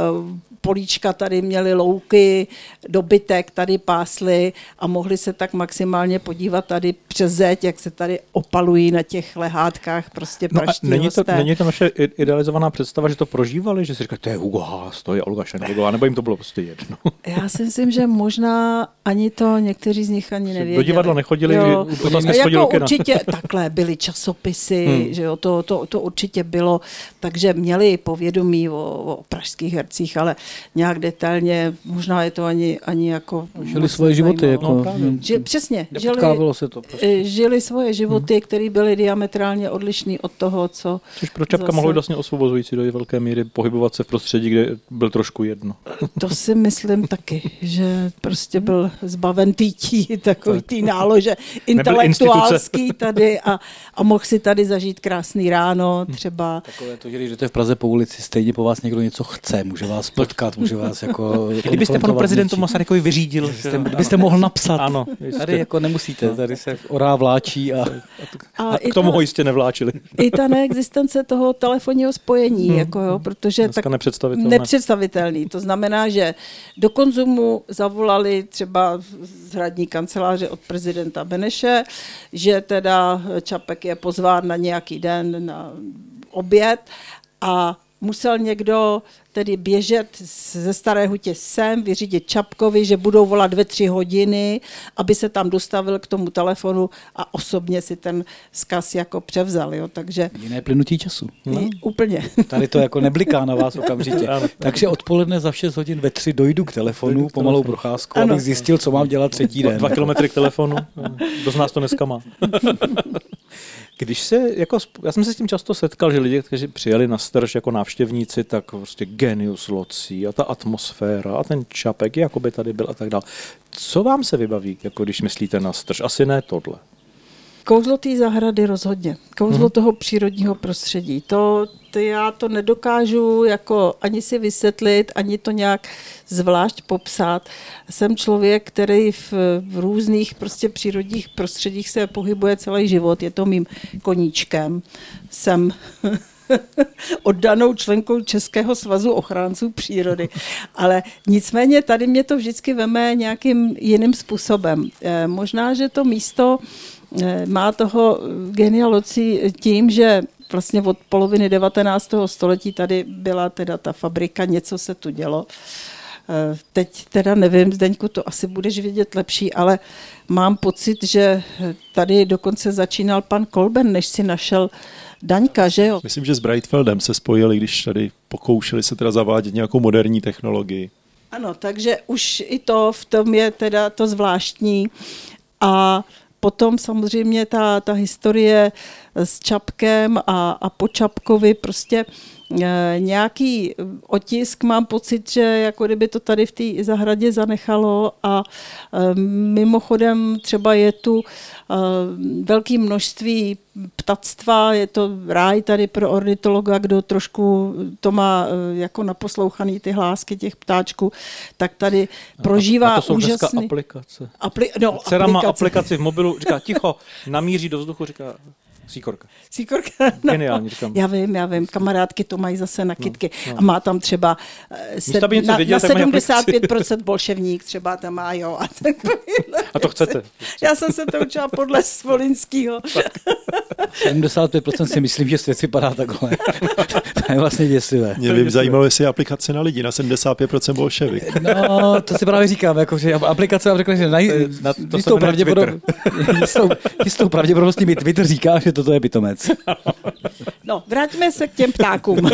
políčka tady měli louky, dobytek tady pásli a mohli se tak maximálně podívat tady přes zeď, jak se tady opalují na těch lehátkách prostě praští no není to, hosté. Není to naše idealizovaná představa, že to prožívali, že si říkají, to je Hugo Haas, to je Olga Šenková, nebo jim to bylo prostě jedno? Já si myslím, že možná ani to někteří z nich ani nevěděli. Do divadla nechodili, jo, jako určitě takhle byly časopisy, hmm. že jo, to, to, to určitě bylo, takže měli povědomí o, o pražských hercích, ale nějak detailně, možná je to ani, ani jako... Žili svoje životy. Jako, no, že, přesně. Žili, se to prostě. žili svoje životy, hmm. které byly diametrálně odlišné od toho, co... Což pro Čapka zase... mohlo být vlastně osvobozující do velké míry pohybovat se v prostředí, kde byl trošku jedno. To si myslím taky, že prostě byl zbaven týtí, takový tý nálože intelektuálský tady a, a mohl si tady zažít krásný ráno třeba. Takové to, že když jdete v Praze po ulici, stejně po vás někdo něco chce, může vás potkat advokát, může vás jako Kdybyste panu prezidentu Masarykovi vyřídil. Kdybyste, kdybyste mohl napsat. Ano. Tady jako nemusíte, tady se orá vláčí. A, a, a k tomu ta, ho jistě nevláčili. I ta neexistence toho telefonního spojení, hmm. jako jo, protože dneska tak nepředstavitelné. nepředstavitelný. To znamená, že do Konzumu zavolali třeba z hradní kanceláře od prezidenta Beneše, že teda Čapek je pozván na nějaký den na oběd a musel někdo tedy běžet ze Staré Hutě sem, vyřídit Čapkovi, že budou volat dvě, tři hodiny, aby se tam dostavil k tomu telefonu a osobně si ten vzkaz jako převzal. Jo. Takže jiné plynutí času. Hmm. Úplně. Tady to jako nebliká na vás okamžitě. Takže odpoledne za šest hodin ve tři dojdu k telefonu, pomalou procházku, abych zjistil, co mám dělat třetí den. Dva kilometry k telefonu. Kdo z nás to dneska má? Když se, jako, já jsem se s tím často setkal, že lidi, kteří přijeli na Strž jako návštěvníci, tak prostě genius locí a ta atmosféra a ten Čapek, jako by tady byl a tak dále. Co vám se vybaví, jako když myslíte na Strž? Asi ne tohle. Kouzlo té zahrady rozhodně. Kouzlo hmm. toho přírodního prostředí. To, to já to nedokážu jako ani si vysvětlit, ani to nějak zvlášť popsat. Jsem člověk, který v, v různých prostě přírodních prostředích se pohybuje celý život. Je to mým koníčkem. Jsem oddanou členkou Českého svazu ochránců přírody. Ale nicméně tady mě to vždycky veme nějakým jiným způsobem. E, možná, že to místo má toho genia loci tím, že vlastně od poloviny devatenáctého století tady byla teda ta fabrika, něco se tu dělo. Teď teda nevím, Zdeňku, to asi budeš vědět lepší, ale mám pocit, že tady dokonce začínal pan Kolben, než si našel Daňka, že jo? Myslím, že s Breitfeldem se spojili, když tady pokoušeli se teda zavádět nějakou moderní technologii. Ano, takže už i to v tom je teda to zvláštní. A potom samozřejmě ta, ta historie s Čapkem a, a po Čapkovi prostě e, nějaký otisk, mám pocit, že jako kdyby to tady v té zahradě zanechalo a e, mimochodem třeba je tu e, velké množství ptactva, je to ráj tady pro ornitologa, kdo trošku to má e, jako naposlouchaný ty hlásky těch ptáčků, tak tady prožívá a to jsou úžasný... dneska aplikace. Apli... No, Dcera aplikace. má aplikaci v mobilu, říká ticho, namíří do vzduchu, říká síkorka. Síkorka, no. Geniální, říkám. Já vím, já vím, kamarádky to mají zase na kytky no, no. a má tam třeba se, na, viděl, na sedmdesát pět procent bolševník třeba tam má, jo. A, a to chcete? Já jsem se to učila podle Svolinského. sedmdesát pět procent si myslím, že svět vypadá takhle. To je vlastně děsivé. Mě by zajímalo, jestli je aplikace na lidi, na sedmdesát pět procent bolševik. No, to si právě říkám, jako, že aplikace vám řekne, že naj... na, to jistou, pravděpodobn... jistou, jistou pravděpodobností mi Twitter říká, že toto je pitomec. No, vraťme se k těm ptákům.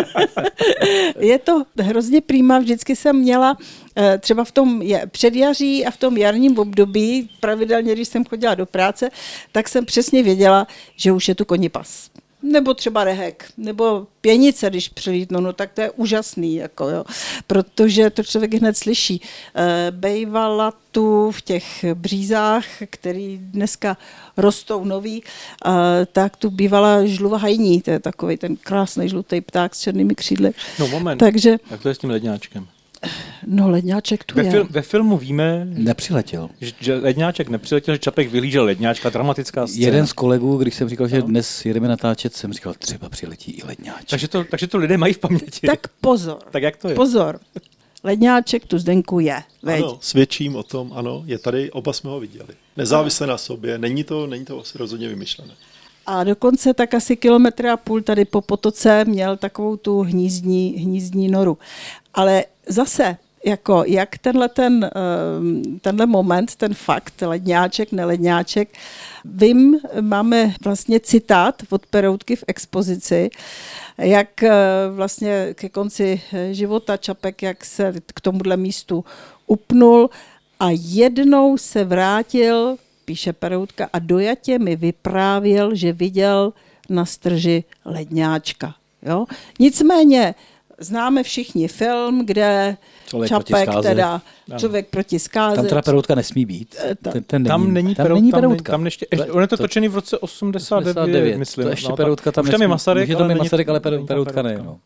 Je to hrozně prýma, vždycky jsem měla třeba v tom předjaří a v tom jarním období, pravidelně, když jsem chodila do práce, tak jsem přesně věděla, že už je tu konipas. Nebo třeba rehek, nebo pěnice, když přilítnou, no tak to je úžasný, jako jo, protože to člověk hned slyší. Bejvala tu v těch břízách, který dneska rostou nový, tak tu bývala žluva hajní, to je takový ten krásný žlutý pták s černými křídly. No moment, takže, jak to je s tím ledňáčkem? No ledňáček tu ve je. Fil, ve filmu víme, nepřiletěl. Že, že ledňáček nepřiletěl, že Čapek vyhlížel ledňáčka, dramatická scéna. Jeden z kolegů, když jsem říkal, že no. dnes jedeme natáčet, jsem říkal, třeba přiletí i ledňáček. Takže to, takže to lidé mají v paměti. Tak pozor. Tak jak to je? Pozor. Ledňáček tu Zdenku je. Veď? Ano, svědčím o tom, ano, je tady, oba jsme ho viděli. Nezávisle na sobě, není to, není to asi rozhodně vymyšlené. A dokonce tak asi kilometr a půl tady po potoce měl takovou tu hnízdní, hnízdní noru. Ale zase, jako jak tenhle, ten, tenhle moment, ten fakt, ledňáček, neledňáček, vím, máme vlastně citát od Peroutky v expozici, jak vlastně ke konci života Čapek, jak se k tomuhle místu upnul a jednou se vrátil, píše Peroutka, a dojatě mi vyprávěl, že viděl na Strži ledňáčka. Jo? Nicméně známe všichni film, kde člověk Čapek, proti teda člověk proti zkáze. Tam teda Peroutka nesmí být. Ten, ten tam není, tam Perout, není tam Peroutka. Tam ještě, ještě, on je to točený v roce osmdesát devět, myslím. To ještě no, Peroutka tam, tam je Masaryk, ale, je ale, Masaryk, ale není Peroutka ne. No.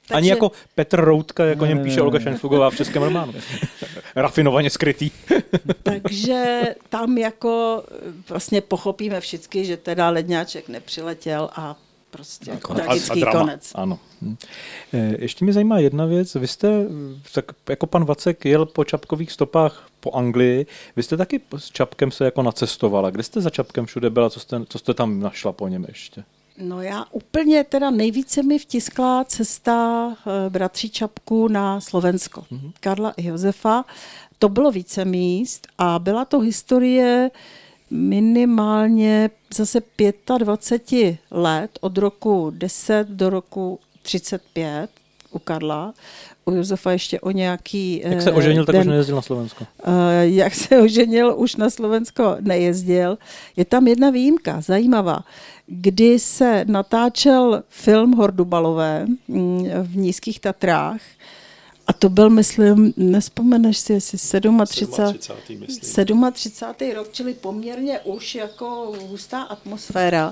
Takže... Ani jako Petr Routka, jako něm píše Olga Šenflugová v českém románu. Rafinovaně skrytý. Takže tam jako vlastně pochopíme všichni, že teda ledňáček nepřiletěl a prostě konec. tragický a, a konec. Ano. Ještě mě zajímá jedna věc. Vy jste, tak jako pan Vacek jel po Čapkových stopách po Anglii, vy jste taky s Čapkem se jako nacestovala. Kde jste za Čapkem všude byla? Co jste, co jste tam našla po něm ještě? No já úplně teda nejvíce mi vtiskla cesta bratří Čapků na Slovensko. Mm-hmm. Karla i Josefa. To bylo více míst a byla to historie minimálně zase dvacet pět let, od roku deset do roku třicet pět u Karla. U Josefa ještě o nějaký Jak se oženil, tak den, už nejezdil na Slovensko. Uh, jak se oženil, už na Slovensko nejezdil. Je tam jedna výjimka, zajímavá, kdy se natáčel film Hordubalové v Nízkých Tatrách. A to byl, myslím, nespomeneš si, jestli třicátý sedmý třicátý rok, čili poměrně už jako hustá atmosféra.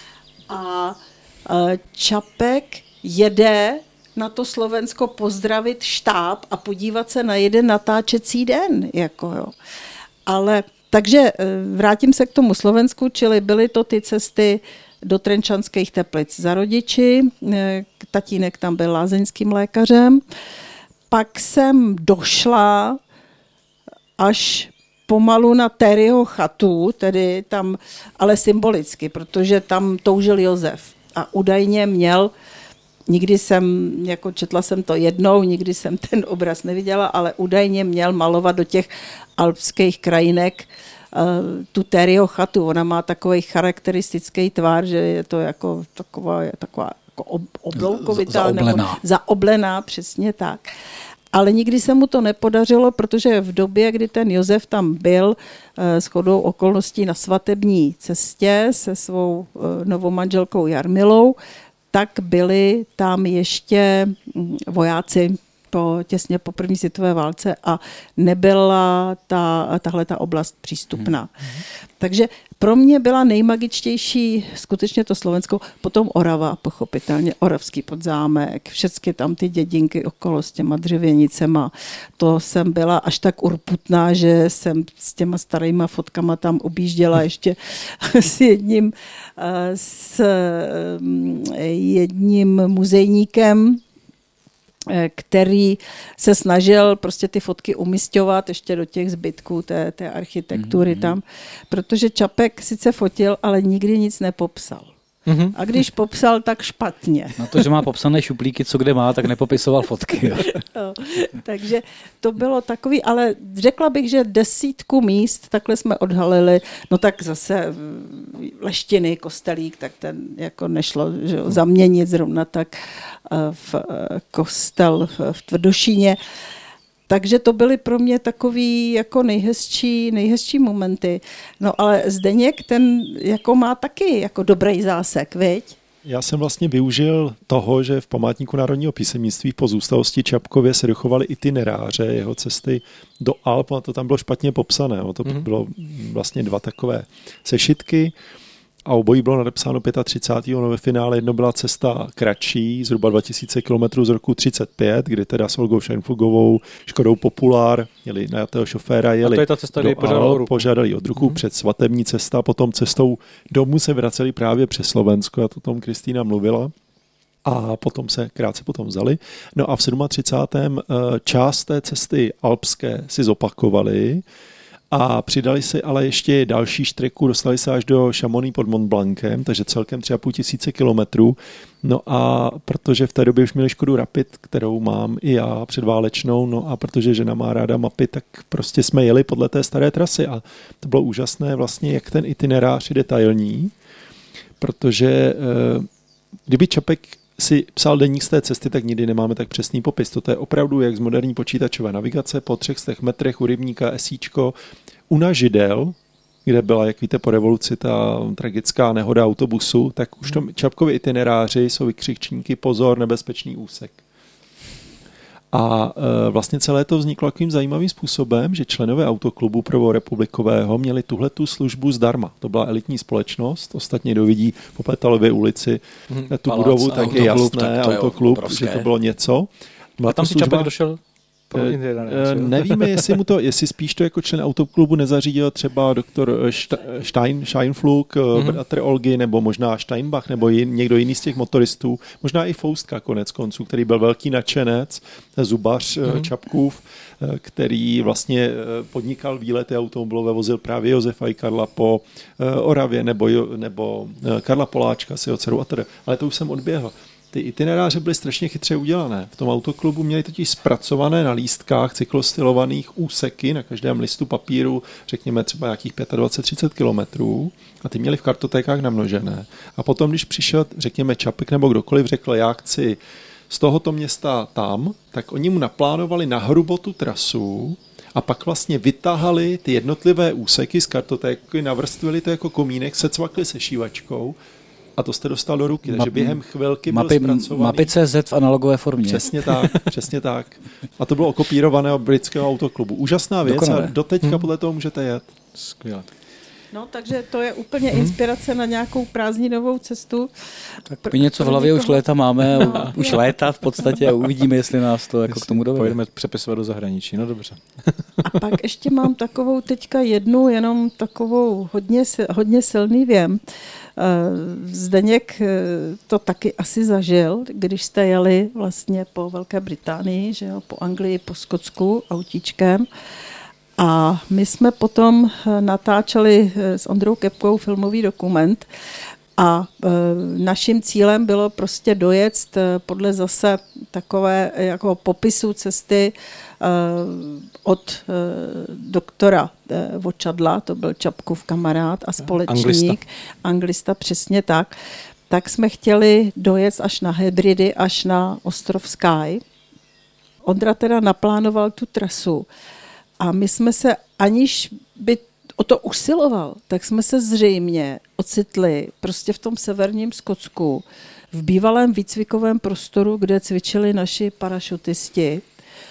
A Čapek jede na to Slovensko pozdravit štáb a podívat se na jeden natáčecí den. Jako jo. Ale takže vrátím se k tomu Slovensku, čili byly to ty cesty do Trenčanských Teplic za rodiči. Tatínek tam byl lázeňským lékařem. Pak jsem došla až pomalu na Terryho chatu, tedy tam, ale symbolicky, protože tam toužil Josef a údajně měl, nikdy jsem, jako četla jsem to jednou, nikdy jsem ten obraz neviděla, ale údajně měl malovat do těch alpských krajinek uh, tu Terryho chatu. Ona má takový charakteristický tvar, že je to jako taková, taková obloukovitá, zaoblená. nebo zaoblená, přesně tak. Ale nikdy se mu to nepodařilo, protože v době, kdy ten Josef tam byl shodou okolností na svatební cestě se svou novou manželkou Jarmilou, tak byli tam ještě vojáci po, těsně po první světové válce a nebyla ta, tahle ta oblast přístupná. Hmm. Takže pro mě byla nejmagičtější skutečně to Slovensko, potom Orava, pochopitelně, Oravský Podzámek, všechny tam ty dědinky okolo s těma dřevěnicema. To jsem byla až tak urputná, že jsem s těma starýma fotkama tam objížděla ještě s jedním, s jedním muzejníkem, který se snažil prostě ty fotky umisťovat ještě do těch zbytků té, té architektury mm-hmm. tam, protože Čapek sice fotil, ale nikdy nic nepopsal. Mm-hmm. A když popsal, tak špatně. Na to, že má popsané šuplíky, co kde má, tak nepopisoval fotky. Jo. No, takže to bylo takový, ale řekla bych, že desítku míst takhle jsme odhalili, no tak zase Leštiny, Kostelík, tak ten jako nešlo že jo, zaměnit zrovna tak v kostel v Tvrdošíně. Takže to byly pro mě takový jako nejhezčí, nejhezčí momenty. No ale Zdeněk ten jako má taky jako dobrý zásek, viď? Já jsem vlastně využil toho, že v památníku národního písemnictví v pozůstalosti Čapkově se dochovaly itineráře jeho cesty do Alp, a to tam bylo špatně popsané. To mm-hmm. bylo vlastně dva takové sešitky a obojí bylo nadepsáno třicátého pátého No ve finále jedno byla cesta kratší, zhruba dva tisíce kilometrů z roku třicet pět, kdy teda s Olgou Šenflugovou, Škodou Populár, jeli najatého šoféra, jeli a to je ta cesta, kdy Alp, požádali od ruku, mm-hmm. před svatební cesta, potom cestou domů se vraceli právě přes Slovensko, a to tom Kristýna mluvila. A potom se krátce potom vzali. No a v třicátém sedmém část té cesty alpské si zopakovali a přidali si ale ještě další štreku, dostali se až do Chamonix pod Mont Blancem, takže celkem tři a půl tisíce kilometrů. No a protože v té době už měli Škodu Rapid, kterou mám i já předválečnou, no a protože žena má ráda mapy, tak prostě jsme jeli podle té staré trasy a to bylo úžasné vlastně, jak ten itinerář je detailní, protože kdyby Čapek si psal deník z té cesty, tak nikdy nemáme tak přesný popis. To je opravdu jak z moderní počítačové navigace po třech stech metrech u rybníka esíčko u Nažidel, kde byla, jak víte, po revoluci ta tragická nehoda autobusu, tak už to Čapkovy itineráři jsou vykřičníky pozor, nebezpečný úsek. A e, vlastně celé to vzniklo takovým zajímavým způsobem, že členové autoklubu prvorepublikového měli tuhletu službu zdarma. To byla elitní společnost, ostatně kdo vidí po Petalově ulici hmm, tu Palác, budovu, tak je jasné, tak to autoklub, je že to bylo něco. A tam si služba... Čapek došel? E, nevíme, jestli mu to, jestli spíš to jako člen autoklubu nezařídil třeba doktor Stein, Scheinflug, mm-hmm. bratr Olgy, nebo možná Steinbach, nebo jin, někdo jiný z těch motoristů, možná i Foustka konec konců, který byl velký nadšenec, zubař mm-hmm. Čapkův, který vlastně podnikal výlety automobilové, vozil právě Josefa i Karla po Oravě, nebo, nebo Karla Poláčka s jeho dcerou a teda. Ale to už jsem odběhl. Ty itineráře byly strašně chytře udělané. V tom autoklubu měli totiž zpracované na lístkách cyklostylovaných úseky na každém listu papíru, řekněme třeba nějakých dvacet pět třicet kilometrů, a ty měli v kartotékách namnožené. A potom, když přišel, řekněme, Čapek nebo kdokoliv řekl, já chci z tohoto města tam, tak oni mu naplánovali na hrubo tu trasu a pak vlastně vytahali ty jednotlivé úseky z kartotéky, navrstvili to jako komínek, secvakli se šívačkou. A to jste dostal do ruky, takže během chvilky byl mapy, zpracovaný. Mapy C Z v analogové formě. Přesně tak, přesně tak. A to bylo okopírované od britského autoklubu. Úžasná věc Dokonale. A doteďka hmm. podle toho můžete jet. Skvěle. No, takže to je úplně inspirace hmm. na nějakou prázdninovou cestu. Tak my něco v hlavě už léta máme, no. už léta v podstatě a uvidíme, jestli nás to jako k tomu dovede. Pojedeme přepisovat do zahraničí, no dobře. A pak ještě mám takovou teďka jednu, jenom takovou hodně, hodně silný věm. Zdeněk to taky asi zažil, když jste jeli vlastně po Velké Británii, že jo, po Anglii, po Skotsku autíčkem. A my jsme potom natáčeli s Ondrou Kepkou filmový dokument a naším cílem bylo prostě dojet podle zase takové jako popisu cesty od doktora Vočadla, to byl Čapkův kamarád a společník, anglista, anglista přesně tak, tak jsme chtěli dojet až na Hebridy, až na ostrov Skye. Ondra teda naplánoval tu trasu a my jsme se, aniž by o to usiloval, tak jsme se zřejmě ocitli prostě v tom severním Skotsku, v bývalém výcvikovém prostoru, kde cvičili naši parašutisti.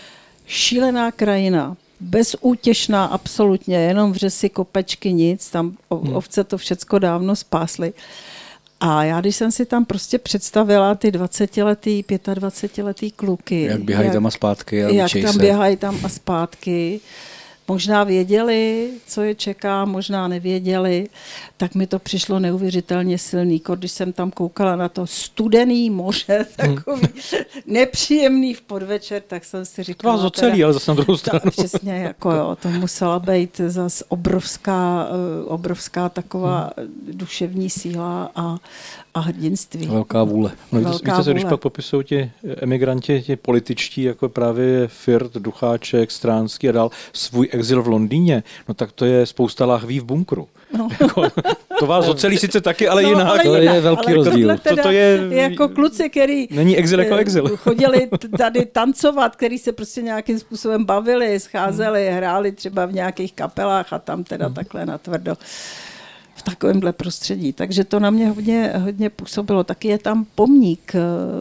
Šílená krajina, bezútěšná absolutně, jenom vřesy, kopečky, nic, tam ovce to všecko dávno spásly. A já, když jsem si tam prostě představila ty dvacetiletý, pětadvacetiletý kluky. Jak běhají jak, tam a zpátky a Jak tam se. běhají tam a zpátky. Možná věděli, co je čeká, možná nevěděli, tak mi to přišlo neuvěřitelně silný. Když jsem tam koukala na to studený moře, takový hmm. nepříjemný v podvečer, tak jsem si říkala... Vás ocelí, ale zase na druhou stranu. Ta, přesně, jako jo, to musela být zase obrovská, obrovská taková hmm. duševní síla a, a hrdinství. Velká vůle. No, Velká víte se, když pak popisují ti emigranti, ti političtí, jako právě Firt, Ducháček, Stránský a dál, svůj exil v Londýně, no tak to je spousta láhví v bunkru. No. Jako, to vás ocelí sice taky, ale no, jinak. Ale to jinak, je velký rozdíl. To, to je jako kluci, který není exil jako exil. Chodili tady tancovat, který se prostě nějakým způsobem bavili, scházeli, hráli třeba v nějakých kapelách a tam teda hmm. takhle natvrdo v takovémhle prostředí. Takže to na mě hodně, hodně působilo. Taky je tam pomník,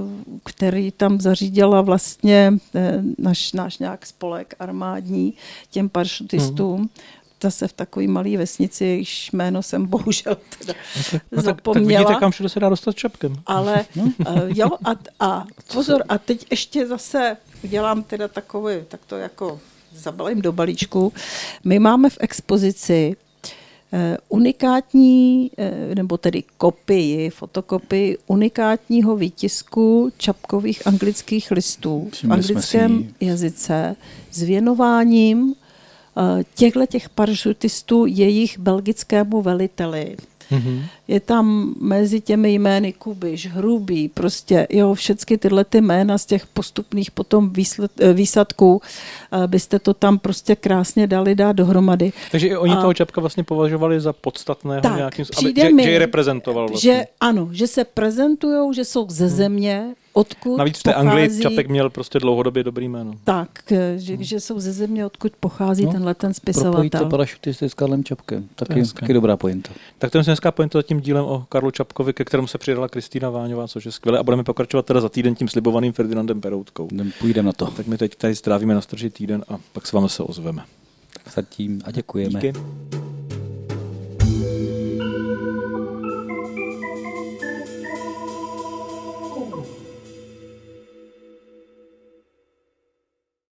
který tam zařídila vlastně náš, náš nějak spolek armádní těm parašutistům. Hmm. Zase v takové malé vesnici, jejíž jméno jsem bohužel teda no, no, zapomněla. Tak vidíte, kam všude se dá dostat Čapkem. Ale uh, jo, a, a pozor, a teď ještě zase udělám teda takové, tak to jako zabalím do balíčku. My máme v expozici uh, unikátní, uh, nebo tedy kopii, fotokopii unikátního výtisku Čapkových anglických listů v anglickém jazyce s věnováním těchto těch parašutistů jejich belgickému veliteli. Mm-hmm. Je tam mezi těmi jmény Kubiš, Hrubý, prostě jo, všechny tyhle ty jména z těch postupných potom výsled, výsadků byste to tam prostě krásně dali dát dohromady. Takže i oni a toho Čapka vlastně považovali za podstatného nějakým způsobem, že, že je reprezentoval vlastně. Že ano, že se prezentujou, že jsou ze země, odkud Navíc v té pochází... Anglii Čapek měl prostě dlouhodobě dobrý jméno. Tak, že, že jsou ze země, odkud pochází no, tenhle ten spisovatel. Propojíte parašutisty s Karlem Čapkem. Taky, taky dobrá pointa. Tak to je hezká pointa tím dílem o Karlu Čapkovi, ke kterému se přidala Kristýna Váňová, což je skvělé. A budeme pokračovat teda za týden tím slibovaným Ferdinandem Peroutkou. Půjdeme na to. Tak my teď tady strávíme na Strži týden a pak se vám se ozveme. Tak zatím a děkujeme. Díky.